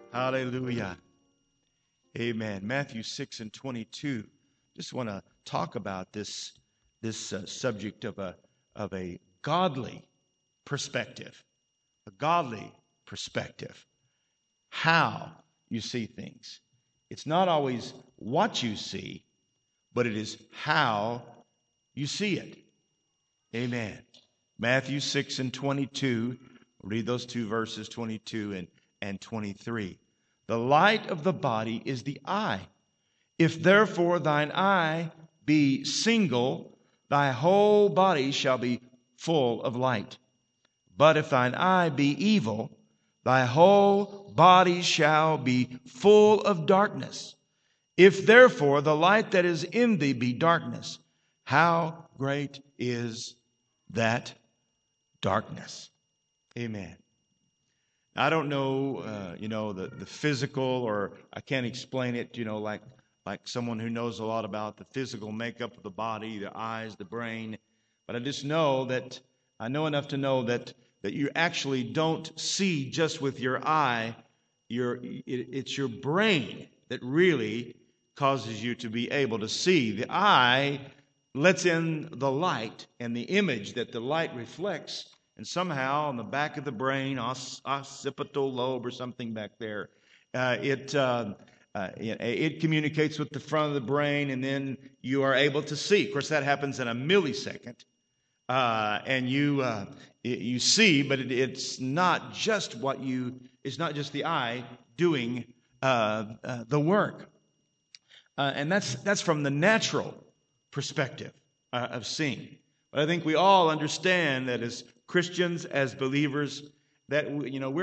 Hallelujah. Amen. Matthew 6:22. Just want to talk about this subject of a godly perspective. A godly perspective. How you see things. It's not always what you see, but it is how you see it. Amen. Matthew 6:22. Read those two verses, 22 and 23. The light of the body is the eye. If therefore thine eye be single, thy whole body shall be full of light. But if thine eye be evil, thy whole body shall be full of darkness. If therefore the light that is in thee be darkness, how great is that darkness? Amen. I don't know, the physical, or I can't explain it, like someone who knows a lot about the physical makeup of the body, the eyes, the brain. But I just know that, I know enough to know that you actually don't see just with your eye. It's your brain that really causes you to be able to see. The eye lets in the light and the image that the light reflects. And somehow on the back of the brain, occipital lobe or something back there, it communicates with the front of the brain, and then you are able to see. Of course, that happens in a millisecond, and you see, but it's not just it's not just the eye doing the work, and that's from the natural perspective of seeing. But I think we all understand that as Christians, as believers, that we're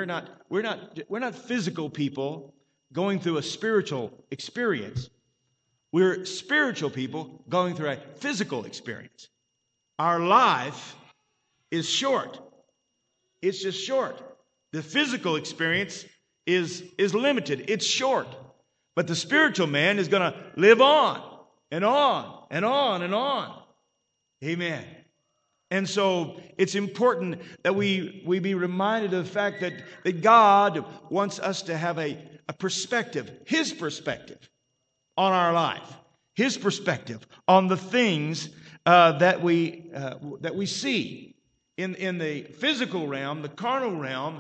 not physical people going through a spiritual experience. We're spiritual people going through a physical experience. Our life is short. It's just short. The physical experience is limited. It's short. But the spiritual man is going to live on and on and on and on. Amen. And so it's important that we be reminded of the fact that God wants us to have a perspective, His perspective on our life, His perspective on the things that we see. In the physical realm, the carnal realm,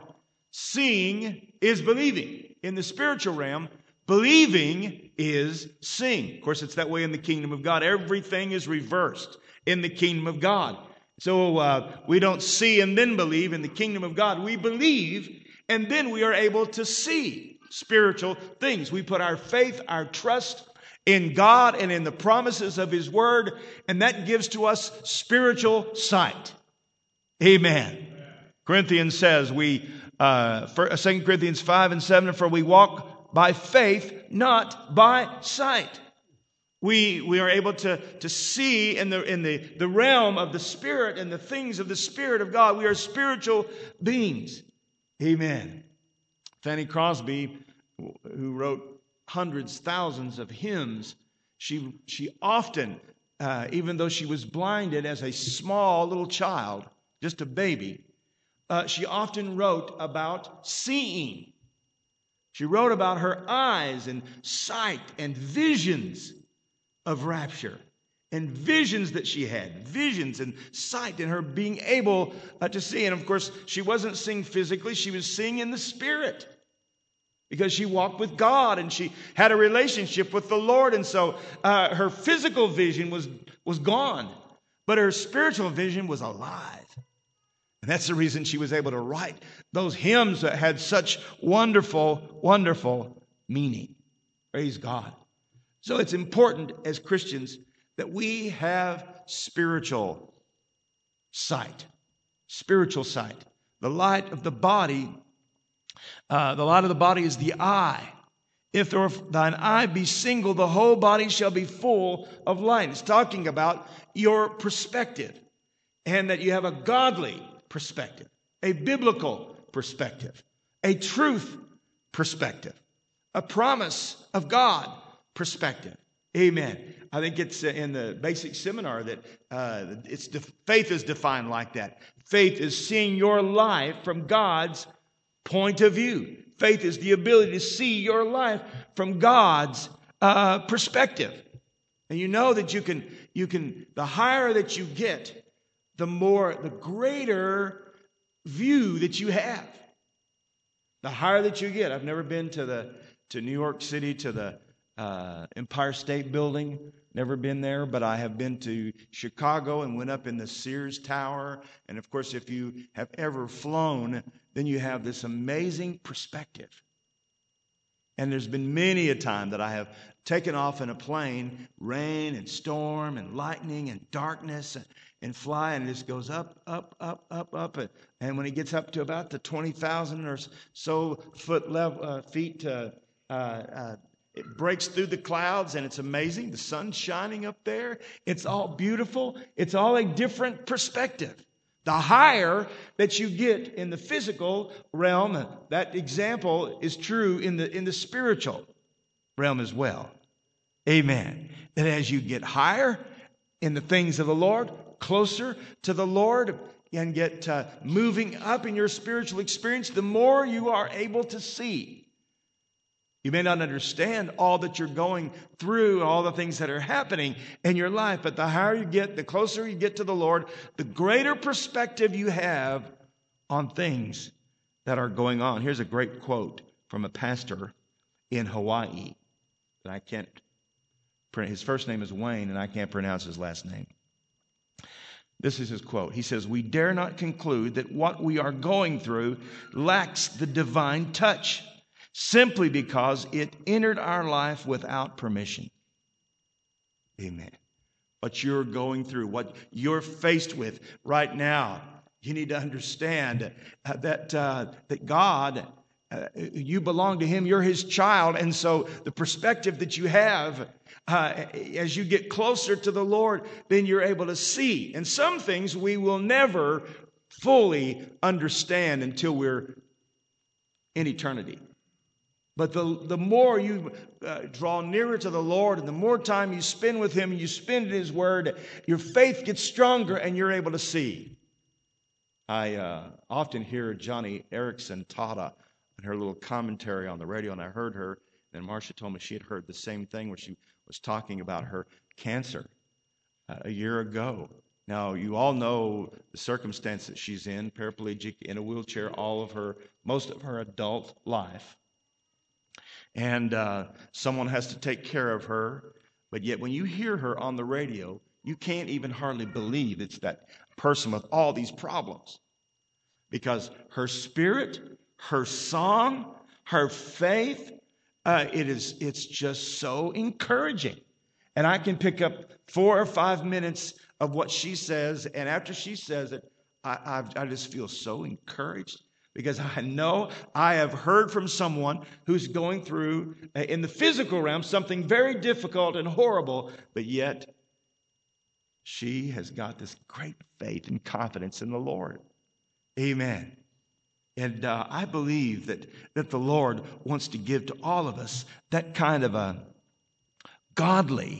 seeing is believing. In the spiritual realm, believing is seeing. Of course, it's that way in the kingdom of God. Everything is reversed in the kingdom of God. So we don't see and then believe. In the kingdom of God, we believe and then we are able to see spiritual things. We put our faith, our trust in God and in the promises of His Word, and that gives to us spiritual sight. Amen. Corinthians says, 2 Corinthians 5:7, for we walk by faith, not by sight. We are able to see in the realm of the Spirit and the things of the Spirit of God. We are spiritual beings. Amen. Fanny Crosby, who wrote hundreds, thousands of hymns, she often, even though she was blinded as a small little child, just a baby, she often wrote about seeing. She wrote about her eyes and sight and visions of rapture, and visions that she had, visions and sight, and her being able to see. And of course, she wasn't seeing physically, she was seeing in the Spirit, because she walked with God and she had a relationship with the Lord. And so her physical vision was gone, but her spiritual vision was alive. And that's the reason she was able to write those hymns that had such wonderful, wonderful meaning. Praise God. So it's important as Christians that we have spiritual sight. Spiritual sight. The light of the body is the eye. If thine eye be single, the whole body shall be full of light. It's talking about your perspective, and that you have a godly perspective, a biblical perspective, a truth perspective, a promise of God perspective. Amen. I think it's in the basic seminar that faith is defined like that. Faith is seeing your life from God's point of view. Faith is the ability to see your life from God's perspective. And you know that you can, the higher that you get, the greater view that you have. The higher that you get. I've never been to New York City, to the Empire State Building. Never been there, but I have been to Chicago and went up in the Sears Tower. And of course, if you have ever flown, then you have this amazing perspective. And there's been many a time that I have taken off in a plane, rain and storm and lightning and darkness, and fly, and it just goes up, up, up, up, up. And when it gets up to about the 20,000 or so feet, it breaks through the clouds, and it's amazing. The sun's shining up there. It's all beautiful. It's all a different perspective. The higher that you get in the physical realm, that example is true in the spiritual realm as well. Amen. That as you get higher in the things of the Lord, closer to the Lord, and get moving up in your spiritual experience, the more you are able to see. You may not understand all that you're going through, all the things that are happening in your life, but the higher you get, the closer you get to the Lord, the greater perspective you have on things that are going on. Here's a great quote from a pastor in Hawaii that I can't pronounce. His first name is Wayne, and I can't pronounce his last name. This is his quote. He says, "We dare not conclude that what we are going through lacks the divine touch, simply because it entered our life without permission." Amen. What you're going through, what you're faced with right now, you need to understand that God, you belong to Him. You're His child. And so the perspective that you have as you get closer to the Lord, then you're able to see. And some things we will never fully understand until we're in eternity. But the more you draw nearer to the Lord, and the more time you spend with Him and you spend in His Word, your faith gets stronger and you're able to see. I often hear Johnny Erickson Tata and her little commentary on the radio, and I heard her, and Marcia told me she had heard the same thing where she was talking about her cancer a year ago. Now, you all know the circumstance that she's in, paraplegic, in a wheelchair, most of her adult life. And someone has to take care of her. But yet when you hear her on the radio, you can't even hardly believe it's that person with all these problems. Because her spirit, her song, her faith, it's just so encouraging. And I can pick up 4 or 5 minutes of what she says. And after she says it, I just feel so encouraged. Because I know I have heard from someone who's going through, in the physical realm, something very difficult and horrible, but yet she has got this great faith and confidence in the Lord. Amen. And I believe that the Lord wants to give to all of us that kind of a godly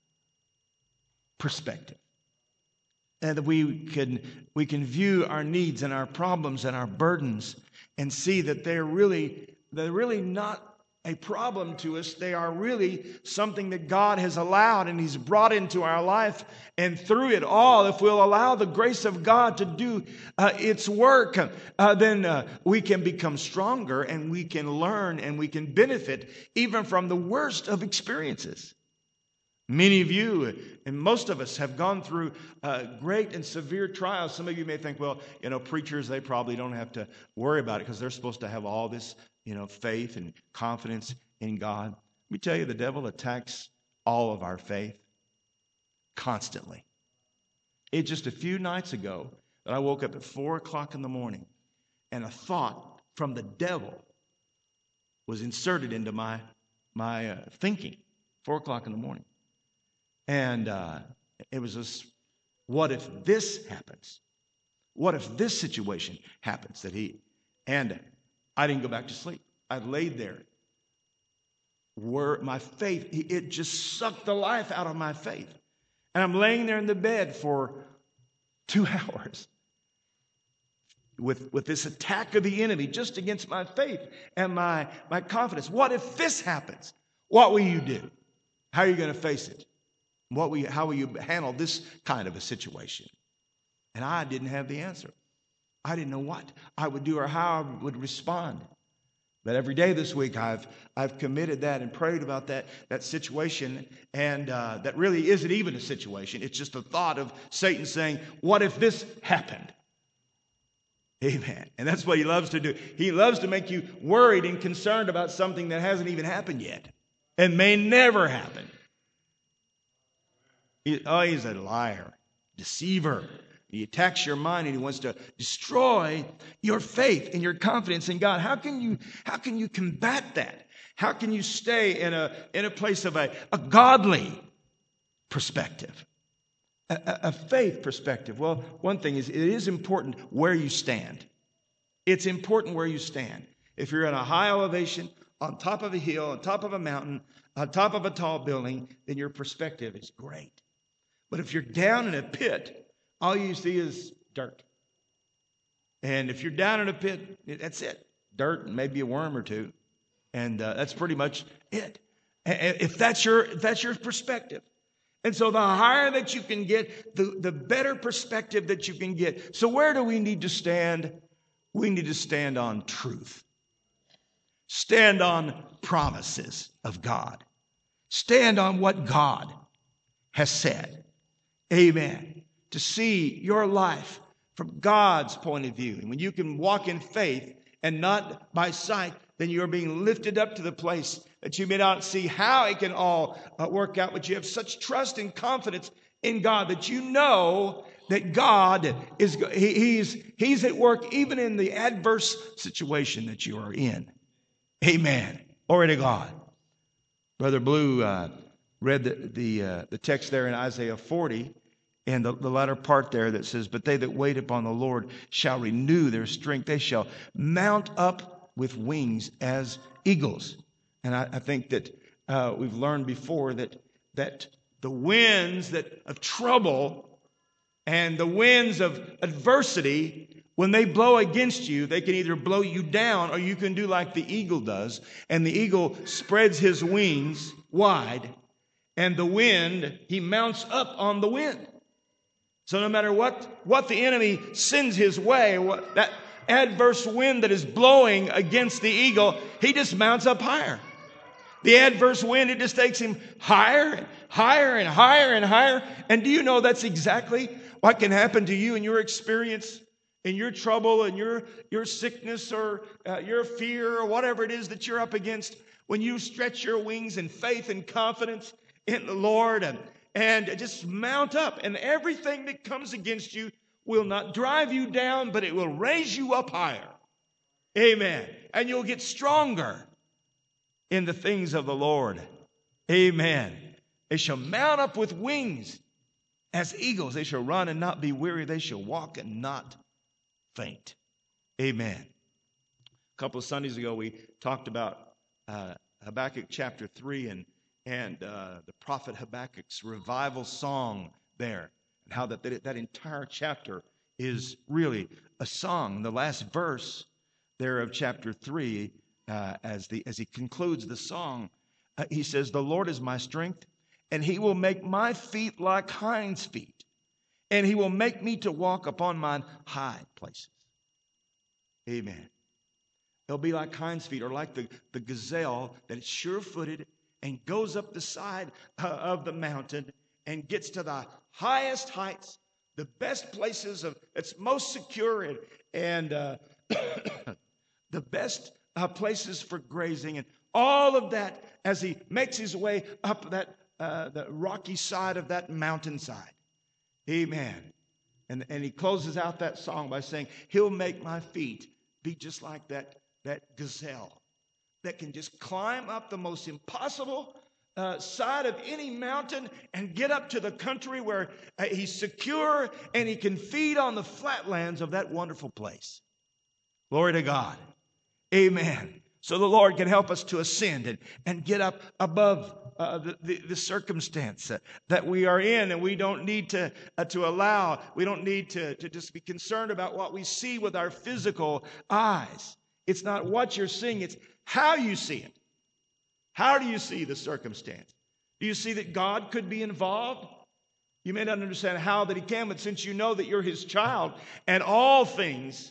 perspective. And that we can view our needs and our problems and our burdens and see that they're really not a problem to us. They are really something that God has allowed and He's brought into our life. And through it all, if we'll allow the grace of God to do its work, then we can become stronger and we can learn and we can benefit even from the worst of experiences. Many of you and most of us have gone through great and severe trials. Some of you may think, well, preachers, they probably don't have to worry about it because they're supposed to have all this, faith and confidence in God. Let me tell you, the devil attacks all of our faith constantly. It's just a few nights ago that I woke up at 4 o'clock in the morning and a thought from the devil was inserted into my thinking, 4 o'clock in the morning. And it was this, what if this happens? What if this situation happens? And I didn't go back to sleep. I laid there. Where my faith, it just sucked the life out of my faith. And I'm laying there in the bed for 2 hours. with this attack of the enemy just against my faith and my confidence. What if this happens? What will you do? How are you going to face it? How will you handle this kind of a situation? And I didn't have the answer. I didn't know what I would do or how I would respond. But every day this week, I've committed that and prayed about that situation, and that really isn't even a situation. It's just a thought of Satan saying, what if this happened? Amen. And that's what he loves to do. He loves to make you worried and concerned about something that hasn't even happened yet and may never happen. He's a liar, deceiver. He attacks your mind and he wants to destroy your faith and your confidence in God. How can you combat that? How can you stay in a place of a godly perspective, a faith perspective? Well, one thing is, it is important where you stand. It's important where you stand. If you're in a high elevation, on top of a hill, on top of a mountain, on top of a tall building, then your perspective is great. But if you're down in a pit, all you see is dirt. And if you're down in a pit, that's it. Dirt and maybe a worm or two. And that's pretty much it. If that's your perspective. And so the higher that you can get, the better perspective that you can get. So where do we need to stand? We need to stand on truth. Stand on promises of God. Stand on what God has said. Amen. To see your life from God's point of view. And when you can walk in faith and not by sight, then you are being lifted up to the place that you may not see how it can all work out, but you have such trust and confidence in God that you know that God is He's at work even in the adverse situation that you are in. Amen. Glory to God. Brother Blue read the text there in Isaiah 40. And the latter part there that says, but they that wait upon the Lord shall renew their strength. They shall mount up with wings as eagles. And I think that we've learned before that the winds of trouble and the winds of adversity, when they blow against you, they can either blow you down or you can do like the eagle does. And the eagle spreads his wings wide, and the wind, he mounts up on the wind. So no matter what the enemy sends his way, that adverse wind that is blowing against the eagle, he just mounts up higher. The adverse wind, it just takes him higher and higher and higher and higher. And do you know that's exactly what can happen to you in your experience, in your trouble, in your sickness or your fear or whatever it is that you're up against? When you stretch your wings in faith and confidence in the Lord and just mount up, and everything that comes against you will not drive you down, but it will raise you up higher. Amen. And you'll get stronger in the things of the Lord. Amen. They shall mount up with wings as eagles. They shall run and not be weary. They shall walk and not faint. Amen. A couple of Sundays ago, we talked about Habakkuk chapter 3 and the prophet Habakkuk's revival song there, and how that entire chapter is really a song. The last verse there of chapter 3, as he concludes the song, he says, "The Lord is my strength, and he will make my feet like hinds' feet, and he will make me to walk upon mine high places." Amen. They'll be like hinds' feet, or like the gazelle that is sure-footed and goes up the side of the mountain and gets to the highest heights, the best places it's most secure and the best places for grazing, and all of that as he makes his way up the rocky side of that mountainside. Amen. And he closes out that song by saying, he'll make my feet be just like that gazelle that can just climb up the most impossible side of any mountain and get up to the country where he's secure and he can feed on the flatlands of that wonderful place. Glory to God. Amen. so the Lord can help us to ascend and get up above the circumstance that we are in. And we don't need to just be concerned about what we see with our physical eyes. It's not what you're seeing, it's how you see it. How do you see the circumstance? Do you see that God could be involved? You may not understand how that he can, but since you know that you're his child, and all things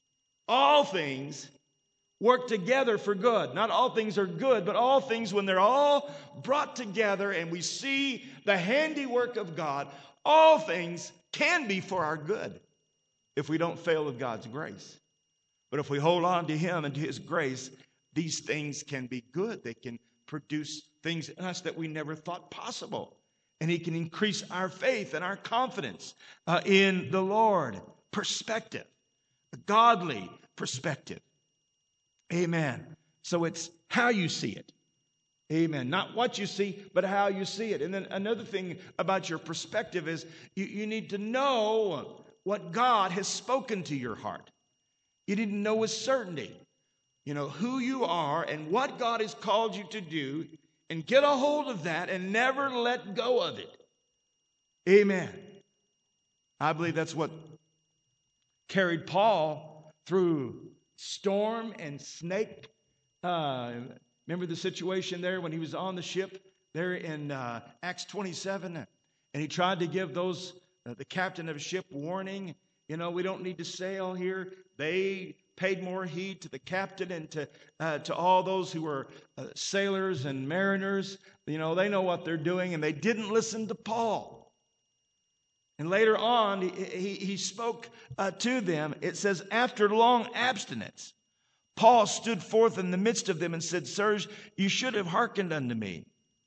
work together for good. Not all things are good, but all things, when they're all brought together and we see the handiwork of God, all things can be for our good if we don't fail of God's grace. But if we hold on to him and to his grace, these things can be good. They can produce things in us that we never thought possible. And he can increase our faith and our confidence in the Lord. Perspective, a godly perspective. Amen. So it's how you see it. Amen. Not what you see, but how you see it. And then another thing about your perspective is you need to know what God has spoken to your heart. You need to know with certainty, who you are and what God has called you to do, and get a hold of that and never let go of it. Amen. I believe that's what carried Paul through storm and snake. Remember the situation there when he was on the ship there in Acts 27, and he tried to give those the captain of the ship warning. We don't need to sail here. They paid more heed to the captain and to all those who were sailors and mariners. They know what they're doing, and they didn't listen to Paul. And later on, he spoke to them. It says, after long abstinence, Paul stood forth in the midst of them and said, sirs, you should have hearkened unto me.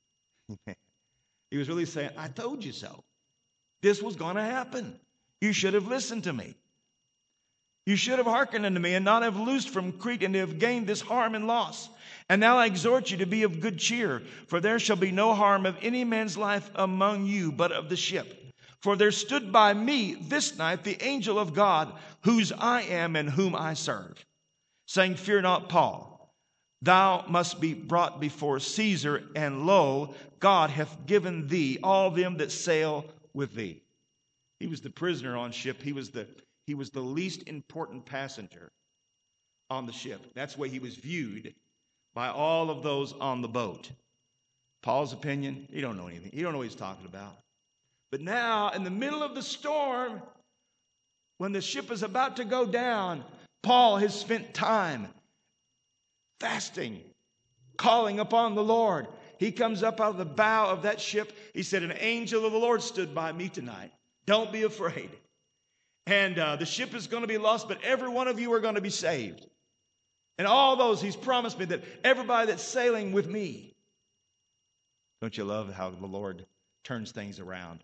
He was really saying, I told you so. This was going to happen. You should have listened to me. You should have hearkened unto me and not have loosed from Crete and have gained this harm and loss. And now I exhort you to be of good cheer, for there shall be no harm of any man's life among you, but of the ship. For there stood by me this night the angel of God, whose I am and whom I serve, saying, fear not, Paul, thou must be brought before Caesar, and lo, God hath given thee all them that sail with thee. He was the prisoner on ship. He was the least important passenger on the ship. That's the way he was viewed by all of those on the boat. Paul's opinion, he don't know anything. He don't know what he's talking about. But now, in the middle of the storm, when the ship is about to go down, Paul has spent time fasting, calling upon the Lord. He comes up out of the bow of that ship. He said, an angel of the Lord stood by me tonight. Don't be afraid. And the ship is going to be lost, but every one of you are going to be saved. And all those, he's promised me that everybody that's sailing with me. Don't you love how the Lord turns things around?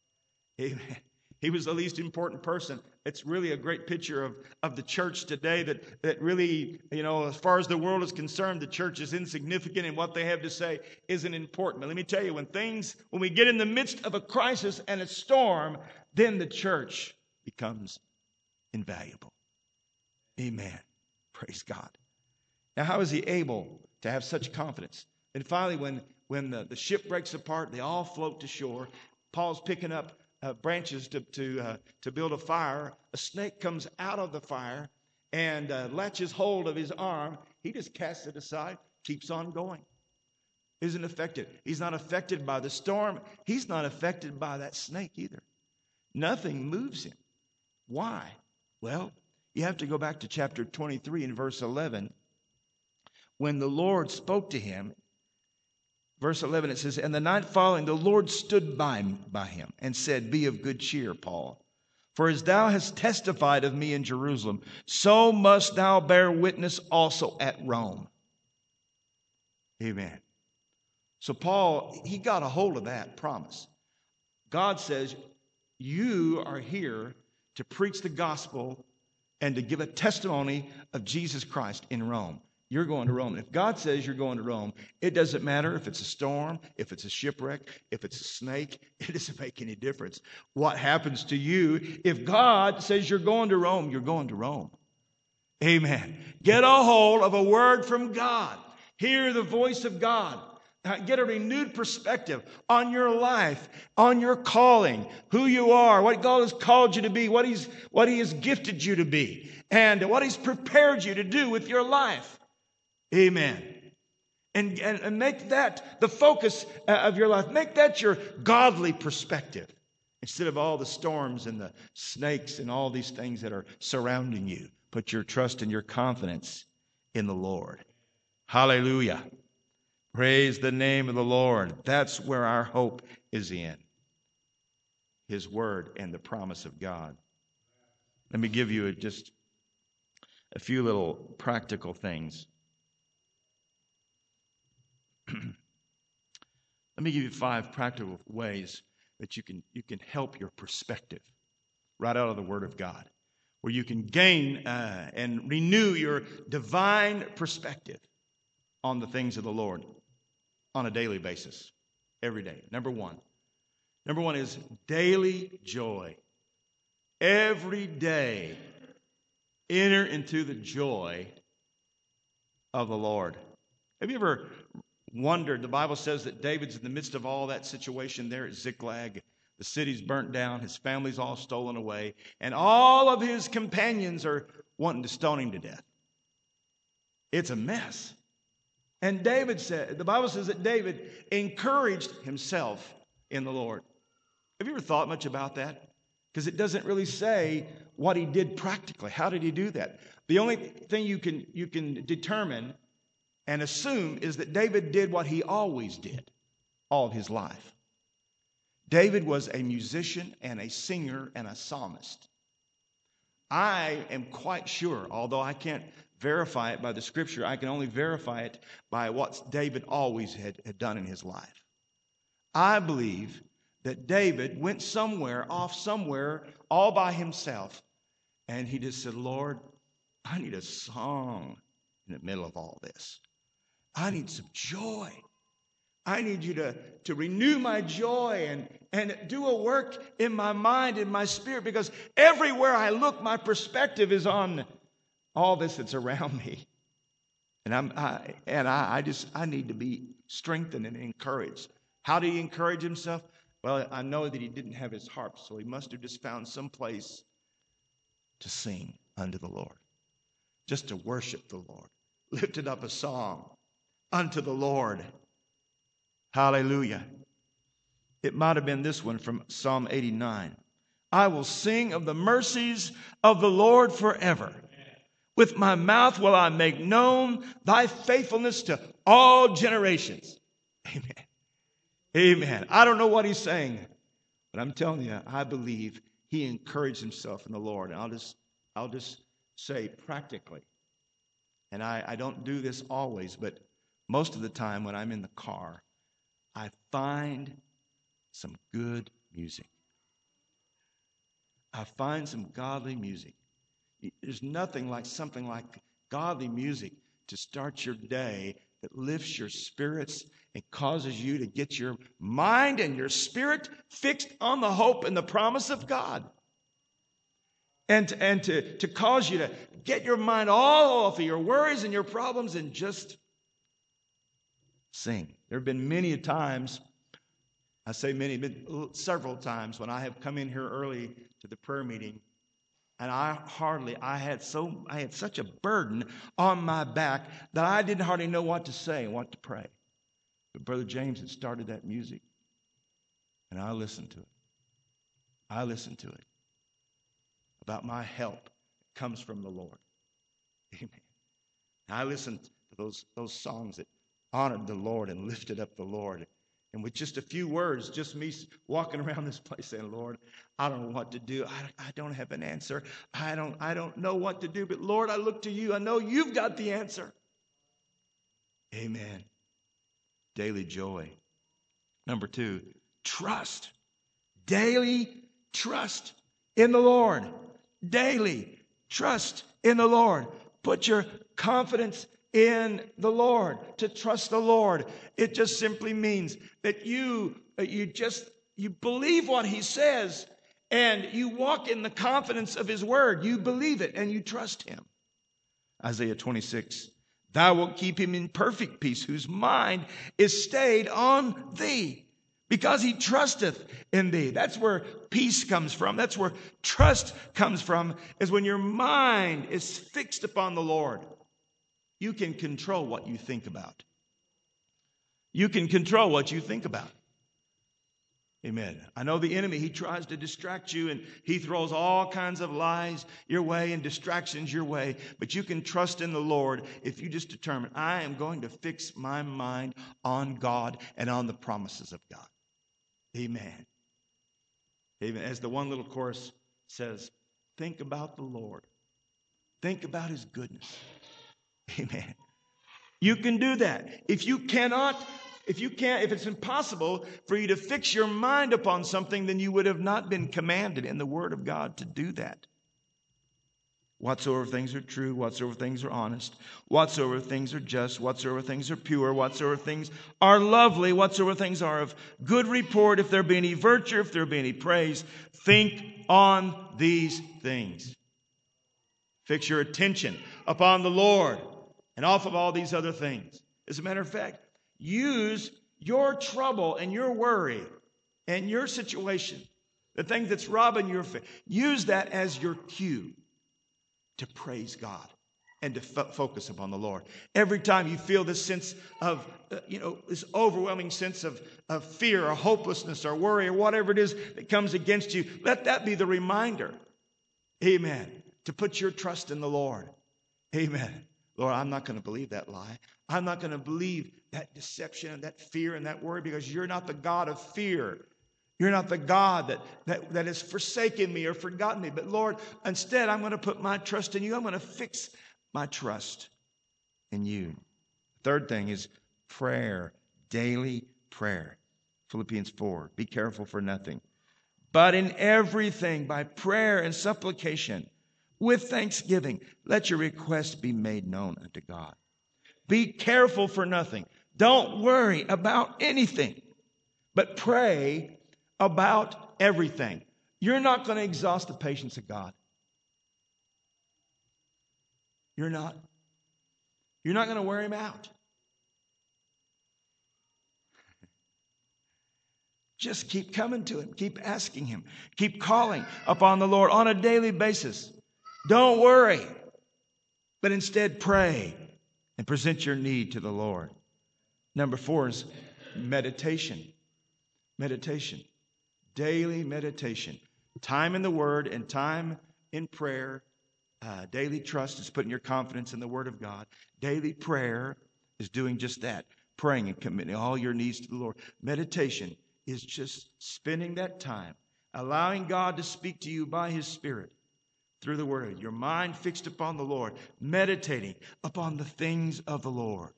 Amen. He was the least important person. It's really a great picture of the church today that really, as far as the world is concerned, the church is insignificant and what they have to say isn't important. But let me tell you, when we get in the midst of a crisis and a storm, then the church becomes invaluable. Amen. Praise God. Now, how is he able to have such confidence? And finally, when the ship breaks apart, they all float to shore. Paul's picking up branches to build a fire. A snake comes out of the fire and latches hold of his arm. He just casts it aside, keeps on going. Isn't affected. He's not affected by the storm. He's not affected by that snake either. Nothing moves him. Why? Well, you have to go back to chapter 23 and verse 11. When the Lord spoke to him, verse 11, it says, and the night following, the Lord stood by him and said, be of good cheer, Paul. For as thou hast testified of me in Jerusalem, so must thou bear witness also at Rome. Amen. So Paul, he got a hold of that promise. God says, you are here to preach the gospel and to give a testimony of Jesus Christ in Rome. You're going to Rome. If God says you're going to Rome, it doesn't matter if it's a storm, if it's a shipwreck, if it's a snake. It doesn't make any difference what happens to you. If God says you're going to Rome, you're going to Rome. Amen. Get a hold of a word from God. Hear the voice of God. Get a renewed perspective on your life, on your calling, who you are, what God has called you to be, what He has gifted you to be, and what He's prepared you to do with your life. Amen. And make that the focus of your life. Make that your godly perspective instead of all the storms and the snakes and all these things that are surrounding you. Put your trust and your confidence in the Lord. Hallelujah. Praise the name of the Lord. That's where our hope is in. His word and the promise of God. Let me give you just a few little practical things. Let me give you 5 practical ways that you can help your perspective right out of the Word of God, where you can gain and renew your divine perspective on the things of the Lord on a daily basis, every day. Number one is daily joy. Every day, enter into the joy of the Lord. Have you ever wondered? The Bible says that David's in the midst of all that situation there at Ziklag. The city's burnt down. His family's all stolen away. And all of his companions are wanting to stone him to death. It's a mess. And the Bible says that David encouraged himself in the Lord. Have you ever thought much about that? Because it doesn't really say what he did practically. How did he do that? The only thing you can determine and assume is that David did what he always did all of his life. David was a musician and a singer and a psalmist. I am quite sure, although I can't verify it by the scripture, I can only verify it by what David always had done in his life. I believe that David went off somewhere, all by himself, and he just said, Lord, I need a song in the middle of all this. I need some joy. I need you to renew my joy and do a work in my mind and my spirit, because everywhere I look, my perspective is on all this that's around me. And I need to be strengthened and encouraged. How did he encourage himself? Well, I know that he didn't have his harp, so he must have just found some place to sing unto the Lord, just to worship the Lord, lifted up a song unto the Lord. Hallelujah. It might have been this one from Psalm 89. I will sing of the mercies of the Lord forever. With my mouth will I make known thy faithfulness to all generations. Amen. Amen. I don't know what he's saying, but I'm telling you, I believe he encouraged himself in the Lord. And I'll just say practically, and I don't do this always, but most of the time when I'm in the car, I find some good music. I find some godly music. There's nothing like something like godly music to start your day that lifts your spirits and causes you to get your mind and your spirit fixed on the hope and the promise of God. And to cause you to get your mind all off of your worries and your problems and just sing. There have been many times, I say many, but several times when I have come in here early to the prayer meeting, and I had such a burden on my back that I didn't hardly know what to say and what to pray. But Brother James had started that music, and I listened to it. I listened to it. About my help comes from the Lord. Amen. I listened to those songs that honored the Lord and lifted up the Lord. And with just a few words, just me walking around this place saying, Lord, I don't know what to do. I don't have an answer. I don't know what to do. But Lord, I look to you. I know you've got the answer. Amen. Daily joy. Number 2, trust. Daily trust in the Lord. Daily trust in the Lord. Put your confidence in the Lord. To trust the Lord, it just simply means that you believe what he says, and you walk in the confidence of his word. You believe it and you trust him. Isaiah 26. Thou wilt keep him in perfect peace, whose mind is stayed on thee, because he trusteth in thee. That's where peace comes from. That's where trust comes from, is when your mind is fixed upon the Lord. You can control what you think about. You can control what you think about. Amen. I know the enemy, he tries to distract you, and he throws all kinds of lies your way and distractions your way. But you can trust in the Lord if you just determine, I am going to fix my mind on God and on the promises of God. Amen. Amen. As the one little chorus says, think about the Lord. Think about his goodness. Amen. You can do that. If it's impossible for you to fix your mind upon something, then you would have not been commanded in the Word of God to do that. Whatsoever things are true, whatsoever things are honest, whatsoever things are just, whatsoever things are pure, whatsoever things are lovely, whatsoever things are of good report, if there be any virtue, if there be any praise, think on these things. Fix your attention upon the Lord and off of all these other things. As a matter of fact, use your trouble and your worry and your situation, the thing that's robbing your faith, use that as your cue to praise God and to focus upon the Lord. Every time you feel this sense of, this overwhelming sense of fear or hopelessness or worry or whatever it is that comes against you, let that be the reminder, amen, to put your trust in the Lord. Amen. Lord, I'm not going to believe that lie. I'm not going to believe that deception and that fear and that worry, because you're not the God of fear. You're not the God that has forsaken me or forgotten me. But Lord, instead, I'm going to put my trust in you. I'm going to fix my trust in you. Third thing is prayer, daily prayer. Philippians 4, be careful for nothing, but in everything by prayer and supplication, with thanksgiving, let your requests be made known unto God. Be careful for nothing. Don't worry about anything, but pray about everything. You're not going to exhaust the patience of God. You're not. You're not going to wear him out. Just keep coming to him. Keep asking him. Keep calling upon the Lord on a daily basis. Don't worry, but instead pray and present your need to the Lord. Number 4 is meditation. Meditation. Daily meditation. Time in the Word and time in prayer. Daily trust is putting your confidence in the Word of God. Daily prayer is doing just that. Praying and committing all your needs to the Lord. Meditation is just spending that time, allowing God to speak to you by his Spirit through the Word. Your mind fixed upon the Lord. Meditating upon the things of the Lord.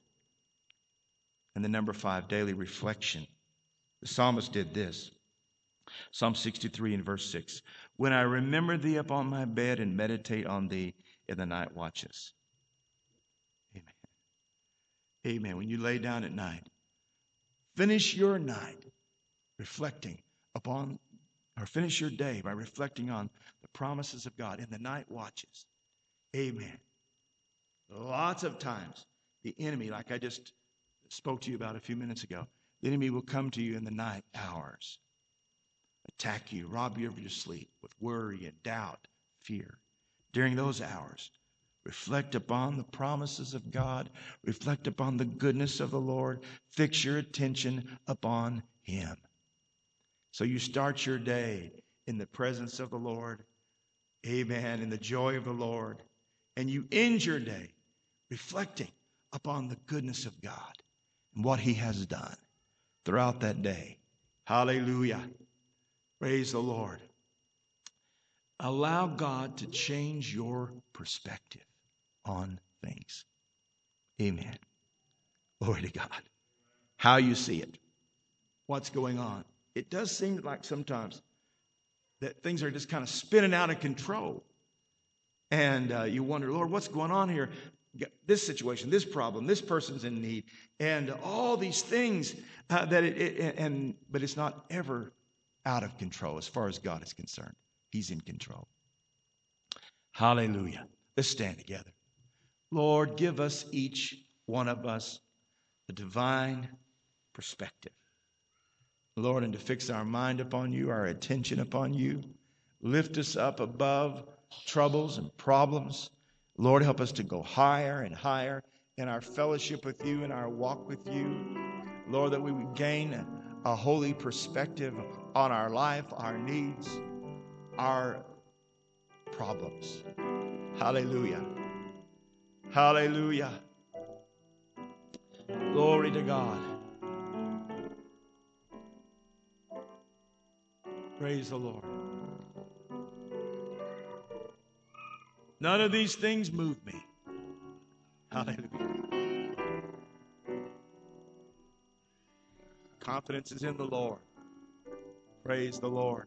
And then number 5, daily reflection. The psalmist did this. Psalm 63 and verse 6. When I remember thee upon my bed and meditate on thee in the night watches. Amen. Amen. When you lay down at night, finish your night reflecting upon, or finish your day by reflecting on the promises of God in the night watches. Amen. Lots of times, the enemy, like I just spoke to you about a few minutes ago, the enemy will come to you in the night hours, attack you, rob you of your sleep with worry and doubt, fear. During those hours, reflect upon the promises of God, reflect upon the goodness of the Lord, fix your attention upon him. So you start your day in the presence of the Lord, amen, in the joy of the Lord, and you end your day reflecting upon the goodness of God and what he has done throughout that day. Hallelujah. Praise the Lord. Allow God to change your perspective on things. Amen. Glory to God. How you see it. What's going on. It does seem like sometimes that things are just kind of spinning out of control. And you wonder, Lord, what's going on here? This situation, this problem, this person's in need, and all these things but it's not ever out of control as far as God is concerned. He's in control. Hallelujah. Let's stand together. Lord, give us, each one of us, a divine perspective. Lord, and to fix our mind upon you, our attention upon you. Lift us up above troubles and problems. Lord, help us to go higher and higher in our fellowship with you, in our walk with you. Lord, that we would gain a holy perspective on our life, our needs, our problems. Hallelujah. Hallelujah. Glory to God. Praise the Lord. None of these things move me. Hallelujah. Confidence is in the Lord. Praise the Lord.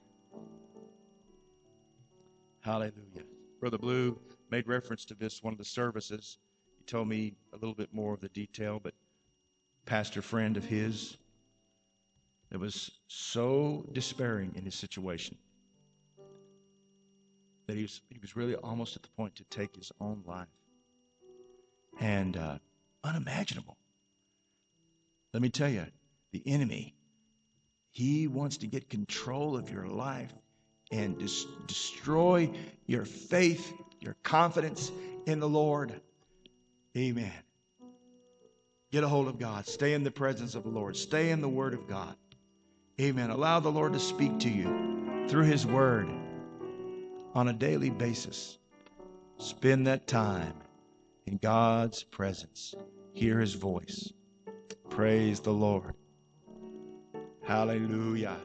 Hallelujah. Brother Blue made reference to this one of the services. He told me a little bit more of the detail, but pastor friend of his that was so despairing in his situation that he was really almost at the point to take his own life. And unimaginable. Let me tell you, the enemy, he wants to get control of your life and destroy your faith, your confidence in the Lord. Amen. Get a hold of God. Stay in the presence of the Lord. Stay in the Word of God. Amen. Allow the Lord to speak to you through His Word on a daily basis. Spend that time in God's presence. Hear His voice. Praise the Lord. Hallelujah.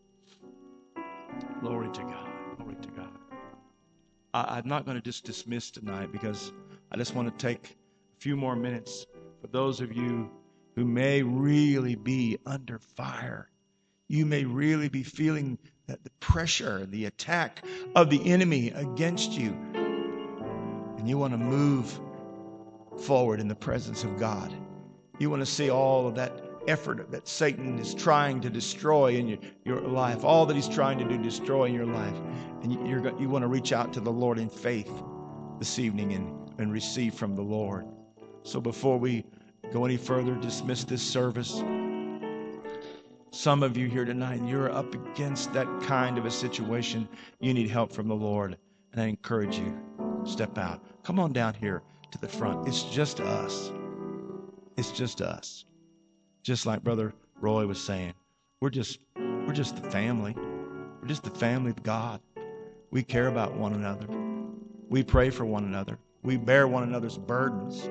Glory to God. Glory to God. I'm not going to just dismiss tonight because I just want to take a few more minutes for those of you who may really be under fire. You may really be feeling that the pressure, the attack of the enemy against you. And you want to move forward in the presence of God. You want to see all of that effort that Satan is trying to destroy in your life, all that he's trying to do, destroy in your life. And you want to reach out to the Lord in faith this evening and receive from the Lord. So before we go any further, dismiss this service. Some of you here tonight, you're up against that kind of a situation. You need help from the Lord. And I encourage you, step out. Come on down here to the front. It's just us. It's just us. Just like Brother Roy was saying, we're just the family. We're just the family of God. We care about one another. We pray for one another. We bear one another's burdens.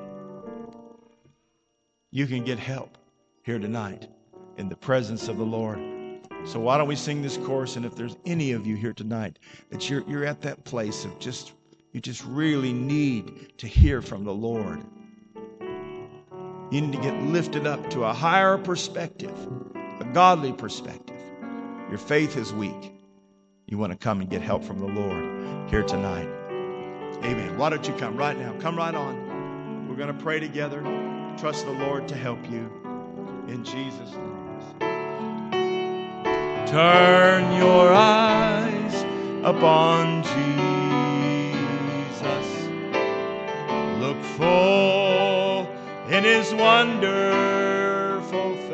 You can get help here tonight in the presence of the Lord. So why don't we sing this chorus? And if there's any of you here tonight that you're at that place of you just really need to hear from the Lord. You need to get lifted up to a higher perspective, a godly perspective. Your faith is weak. You want to come and get help from the Lord here tonight. Amen. Why don't you come right now? Come right on. We're going to pray together. Trust the Lord to help you. In Jesus' name. Turn your eyes upon Jesus. Look full in His wonderful face.